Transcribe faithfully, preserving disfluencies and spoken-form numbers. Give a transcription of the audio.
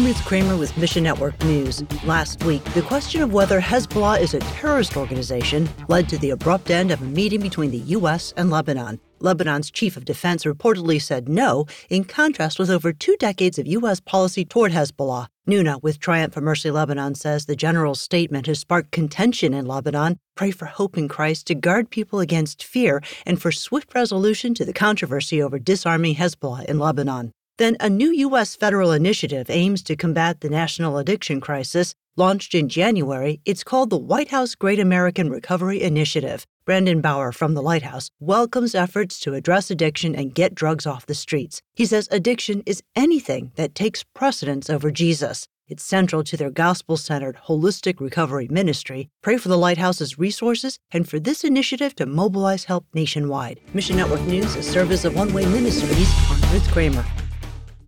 Ruth Kramer with Mission Network News. Last week, the question of whether Hezbollah is a terrorist organization led to the abrupt end of a meeting between the U S and Lebanon. Lebanon's chief of defense reportedly said no, in contrast with over two decades of U S policy toward Hezbollah. Nuna with Triumph for Mercy Lebanon says the general's statement has sparked contention in Lebanon. Pray for hope in Christ to guard people against fear and for swift resolution to the controversy over disarming Hezbollah in Lebanon. Then a new U S federal initiative aims to combat the national addiction crisis. Launched in January, it's called the White House Great American Recovery Initiative. Brandon Bauer from the Lighthouse welcomes efforts to address addiction and get drugs off the streets. He says addiction is anything that takes precedence over Jesus. It's central to their gospel-centered, holistic recovery ministry. Pray for the Lighthouse's resources and for this initiative to mobilize help nationwide. Mission Network News, a service of One Way Ministries. I'm Ruth Kramer.